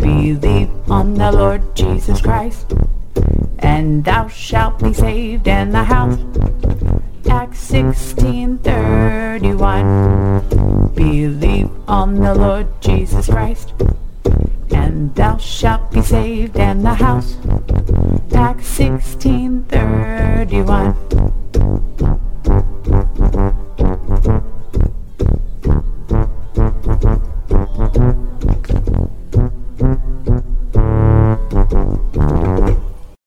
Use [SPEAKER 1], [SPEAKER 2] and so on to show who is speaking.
[SPEAKER 1] Believe on the Lord Jesus Christ, and thou shalt be saved in the house. Acts 16:31. Believe on the Lord Jesus Christ, and thou shalt be saved in the house. Acts 16:31.